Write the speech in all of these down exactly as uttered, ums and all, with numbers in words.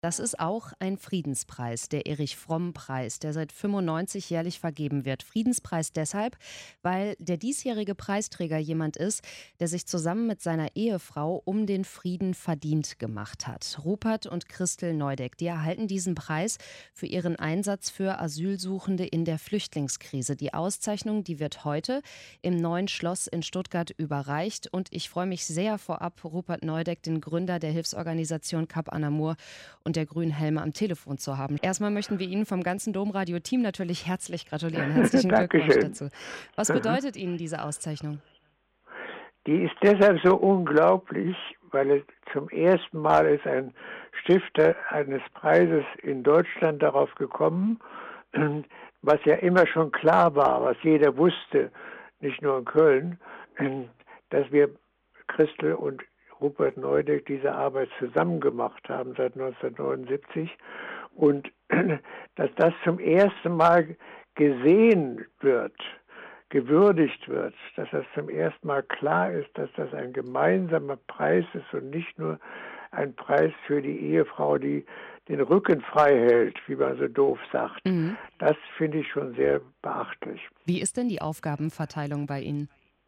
Das ist auch ein Friedenspreis, der Erich-Fromm-Preis, der seit fünfundneunzig jährlich vergeben wird. Friedenspreis deshalb, weil der diesjährige Preisträger jemand ist, der sich zusammen mit seiner Ehefrau um den Frieden verdient gemacht hat. Rupert und Christel Neudeck, die erhalten diesen Preis für ihren Einsatz für Asylsuchende in der Flüchtlingskrise. Die Auszeichnung, die wird heute im Neuen Schloss in Stuttgart überreicht. Und ich freue mich sehr vorab, Rupert Neudeck, den Gründer der Hilfsorganisation Cap Anamur und der grünen Helme am Telefon zu haben. Erstmal möchten wir Ihnen vom ganzen Domradio-Team natürlich herzlich gratulieren. Herzlichen Glückwunsch Dankeschön. dazu. Was bedeutet Ihnen diese Auszeichnung? Die ist deshalb so unglaublich, weil es zum ersten Mal ist ein Stifter eines Preises in Deutschland darauf gekommen, was ja immer schon klar war, was jeder wusste, nicht nur in Köln, dass wir Christel und Rupert Neudeck diese Arbeit zusammen gemacht haben seit neunzehnhundertneunundsiebzig und dass das zum ersten Mal gesehen wird, gewürdigt wird, dass das zum ersten Mal klar ist, dass das ein gemeinsamer Preis ist und nicht nur ein Preis für die Ehefrau, die den Rücken frei hält, wie man so doof sagt. Mhm. Das finde ich schon sehr beachtlich. Wie ist denn die Aufgabenverteilung bei Ihnen?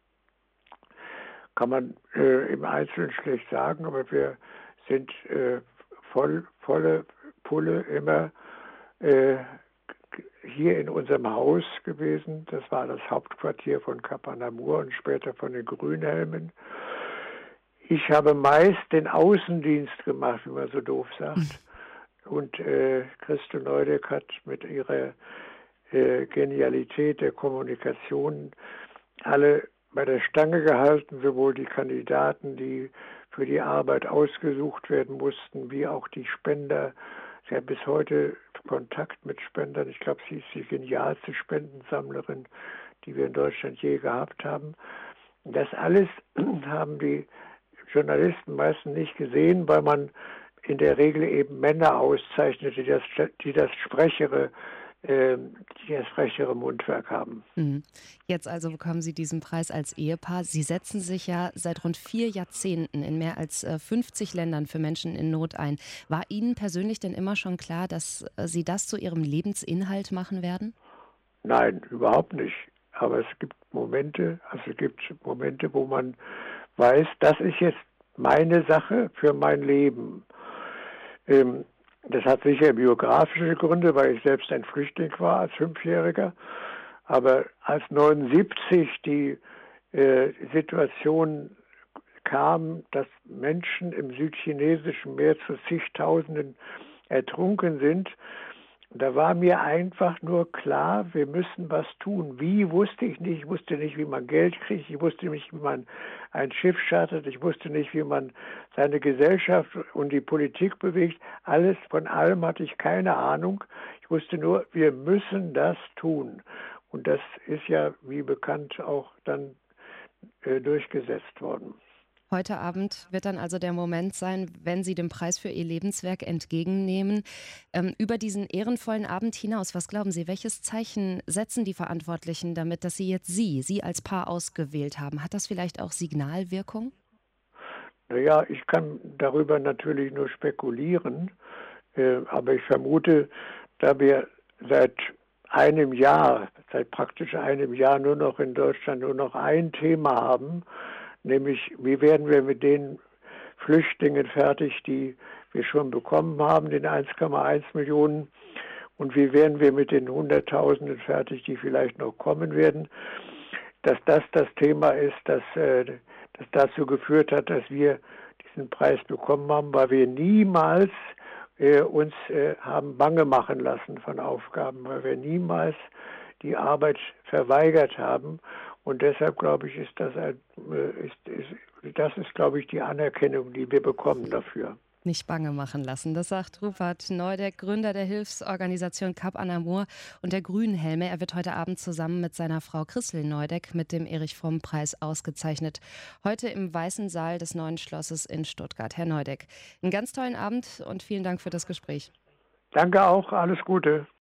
Kann man äh, im Einzelnen schlecht sagen, aber wir sind äh, voll, volle Pulle immer äh, hier in unserem Haus gewesen. Das war das Hauptquartier von Cap Anamur und später von den Grünhelmen. Ich habe meist den Außendienst gemacht, wie man so doof sagt. Und äh, Christel Neudeck hat mit ihrer äh, Genialität der Kommunikation alle bei der Stange gehalten, sowohl die Kandidaten, die für die Arbeit ausgesucht werden mussten, wie auch die Spender. Sie hat bis heute Kontakt mit Spendern. Ich glaube, sie ist die genialste Spendensammlerin, die wir in Deutschland je gehabt haben. Das alles haben die Journalisten meistens nicht gesehen, weil man in der Regel eben Männer auszeichnet, die das, die das sprechere die das frechere Mundwerk haben. Jetzt also bekommen Sie diesen Preis als Ehepaar. Sie setzen sich ja seit rund vier Jahrzehnten in mehr als fünfzig Ländern für Menschen in Not ein. War Ihnen persönlich denn immer schon klar, dass Sie das zu Ihrem Lebensinhalt machen werden? Nein, überhaupt nicht. Aber es gibt Momente, also es gibt Momente, wo man weiß, das ist jetzt meine Sache für mein Leben. Ähm, Das hat sicher biografische Gründe, weil ich selbst ein Flüchtling war als Fünfjähriger. Aber als neunundsiebzig die äh, Situation kam, dass Menschen im südchinesischen Meer zu zigtausenden ertrunken sind, da war mir einfach nur klar, wir müssen was tun. Wie, wusste ich nicht. Ich wusste nicht, wie man Geld kriegt. Ich wusste nicht, wie man ein Schiff chartert. Ich wusste nicht, wie man seine Gesellschaft und die Politik bewegt. Alles, von allem hatte ich keine Ahnung. Ich wusste nur, wir müssen das tun. Und das ist ja, wie bekannt, auch dann äh, durchgesetzt worden. Heute Abend wird dann also der Moment sein, wenn Sie den Preis für Ihr Lebenswerk entgegennehmen. Ähm, über diesen ehrenvollen Abend hinaus, was glauben Sie, welches Zeichen setzen die Verantwortlichen damit, dass Sie jetzt Sie, Sie als Paar ausgewählt haben? Hat das vielleicht auch Signalwirkung? Naja, ich kann darüber natürlich nur spekulieren, äh, aber ich vermute, da wir seit einem Jahr, seit praktisch einem Jahr nur noch in Deutschland nur noch ein Thema haben, nämlich wie werden wir mit den Flüchtlingen fertig, die wir schon bekommen haben, den eins Komma eins Millionen, und wie werden wir mit den Hunderttausenden fertig, die vielleicht noch kommen werden, dass das das Thema ist, das, äh, das dazu geführt hat, dass wir diesen Preis bekommen haben, weil wir niemals äh, uns äh, haben bange machen lassen von Aufgaben, weil wir niemals die Arbeit verweigert haben. Und deshalb, glaube ich, ist das, ein, ist, ist, das ist, glaube ich, die Anerkennung, die wir bekommen dafür. Nicht bange machen lassen. Das sagt Rupert Neudeck, Gründer der Hilfsorganisation Cap Anamur und der Grünen Helme. Er wird heute Abend zusammen mit seiner Frau Christel Neudeck mit dem Erich-Fromm-Preis ausgezeichnet. Heute im Weißen Saal des Neuen Schlosses in Stuttgart. Herr Neudeck, einen ganz tollen Abend und vielen Dank für das Gespräch. Danke auch, alles Gute.